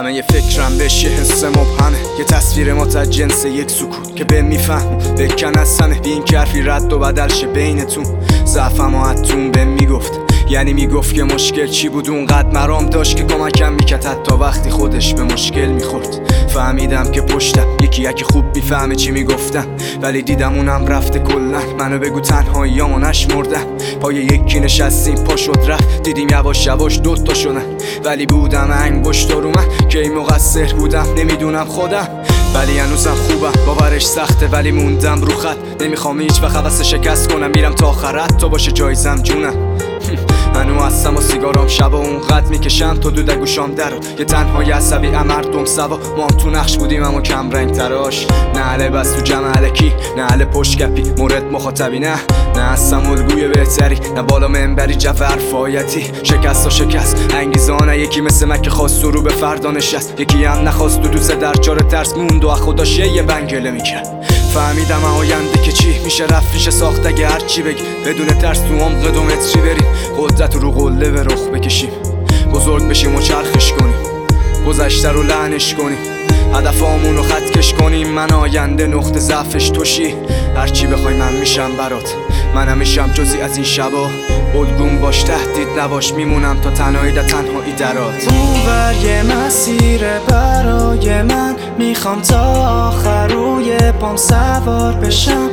همه یه فکرم بهش یه حس مبهمه، یه تصویر ما تا جنس یک سکوت که به میفهم بکن از سمه بی این که حرفی رد و بدل شه بینتون. ضعفم و حتون به میگفت، یعنی میگفت که مشکل چی بود، اونقدر مرام داشت که کمکم میکرد حتی وقتی خودش به مشکل میخورد. فهمیدم که پشتم یکی خوب میفهمه چی میگفتم، ولی دیدم اونم رفته کلن. منو بگو تنهاییامو نشمردم، پای یکی نشستیم پا شد رفت، دیدیم یواش یواش دوتا شدن. ولی بودم انگشتار من که این مقصر بودم نمیدونم خودم، ولی هنوزم خوبم. باورش سخته ولی موندم رو خط، نمیخوام هیچ وقت حوض شکست کنم، میرم تا آخرت تا باشه جایزم جونم. منو هستم و سیگارام شبا اونقدر میکشم تا دو دگوشام درو، یه تنهای عصبی مردم سوا. ما هم تو نقش بودیم اما کم رنگ تراش، نه عله بس تو جمع علکی، نه عله پشت کپی مورد مخاطبی، نه هستم الگوی بهتری، نه بالا منبری جفر فایتی. شکست و شکست انگیزانه، یکی مثل مکه خواست رو به فردا نشست، یکی هم نخواست دوست در چار ترس موند و خودش یه بنگله میکرد. فهمیدم آینده که چی میشه رفت پیش ساخت اگه هرچی بگی، بدون ترس تو عمق 2 متری بریم، قدرت رو قله به رخ بکشیم، بزرگ بشیم و چرخش کنیم، گذشته رو لعنش کنیم، هدفامون رو خط کش کنیم. من آینده نقطه ضعفش توشی، هرچی بخوای من میشم برات، منم میشم جزی از این شبا. الگوم باش تهدید نباش، میمونم تا تنهایی در تنهایی درات. اونور یه مسیر برای من، میخوام تا آخر روی پام سوار بشم،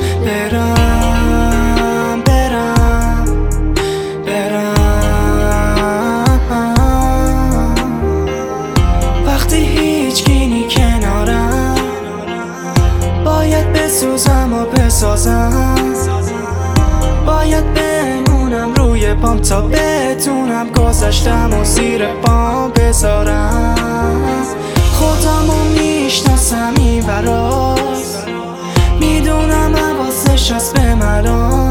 برم وقتی هیچ گینی کنارم، باید بسوزم و بسازم، باید بمونم روی پام تا بتونم گذشتم و زیر پام بذارم. خودمو میشناسم این براست، میدونم حواسش هست به مرام،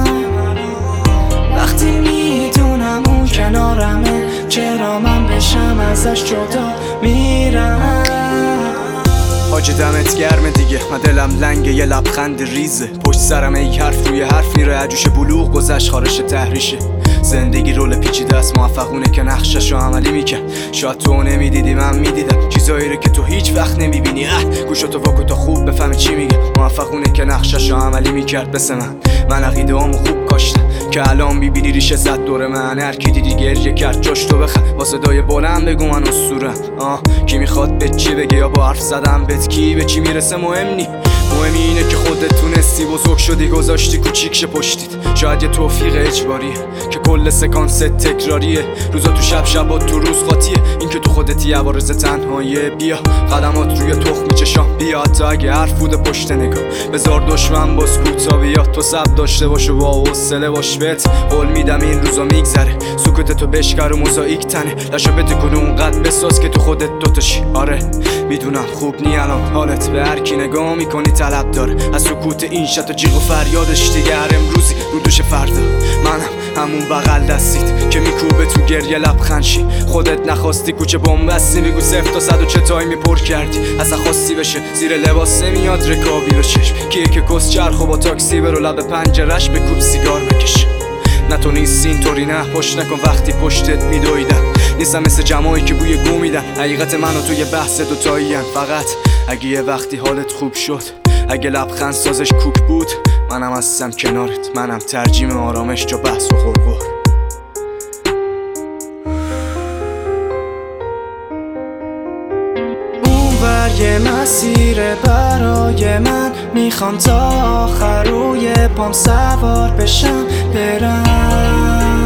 وقتی میدونم اون کنارمه چرا من بشم ازش جدا میرم. حاج دمت گرمه دیگه، من دلم لنگه یه لبخند ریزه، پشت سرم ای حرف روی حرف میره، عجوش بلوغ گذشت خارش تحریشه. زندگی رول پیچیده است، موفقونه که نقششو عملی میکرد، شاید تو نمیدیدی من میدیدم، چیزایی رو که تو هیچ وقت نمیبینی. گوشتو واکو تا خوب بفهمی چی میگه، موفقونه که نقششو عملی میکرد. بس من عقیده‌امو خوب کاشتم که الان میبینی ریشه زد دور من، هر کی دیدی گریه کرد جاش تو بخند، با صدای بلند بگو من اسطوره‌ام. کی میخواد به چی بگه یا با حرف زدم بهت کی به چی میرسه مهم نی، مهم اینه که خودت تونستی بزرگ شدی گذاشتی کوچیک شه پشتیت. شاید یه توفیق اجباریه که کل سکانس تکراریه، روزا تو شب تو روز قاطیه، این که تو خودتی عوارض تنهاییه. بیا قدمات روی تخم چشام، بیا حتی اگه حرف بود پشت نگاه، بذار دشمن باز کوتا بیا، تو صبر داشته باش و با حوصله باش، بهت قول میدم این روزا میگذره، سکوتتو بشکر و موزاییک تنه، لشو بتکن اونقدر بساز که تو خودت دوتاشی. آره میدونم خوب نی الان حالت، به هر کی نگاه میکنی طلب داره، از سکوت این شت و جیغ و فریادش دیگه هر امروزی رو دوش فردا. منم همون بغل دستیت که میکوبه تو گریه لبخند شی، خودت نخواستی کوچه بومبستی، میگو 0 تا 100 و چه تایمی پر کردی، اصلا خواستی بشه زیر لباس نمیاد رکابی به چشم، کیه که کس چرخ و با تاکسی برو لب پنجرش بکوب سیگار بکش. نه تو نیستی اینطوری، نه پشت نکن وقتی پشتت میدویدن، نیستم مثل جماعی که بوی گو میدن، حقیقت منو توی بحث دوتایی‌ان. فقط اگه یه وقتی حالت خوب شد، اگه لبخند سازش کوک بود، منم هستم کنارت، منم ترجیم آرامش جا بحث و غرغر. اونور یه مسیر برای من، میخوام تا آخر روی پام سوار بشم، برم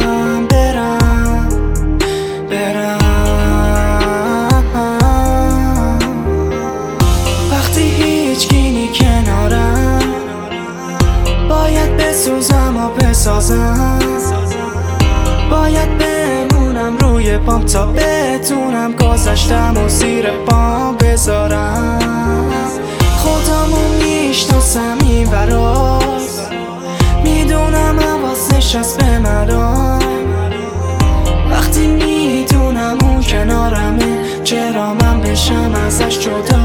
وقتی هیچ گینی کنارم، باید بسوزم و بسازم، باید بمونم روی پام تا بتونم گذشتم و زیر پام بذارم. خودمو میشناسم این براست، میدونم حواسش هست به مرام، وقتی میدونم اون کنارمه چرا من بشم ازش جدا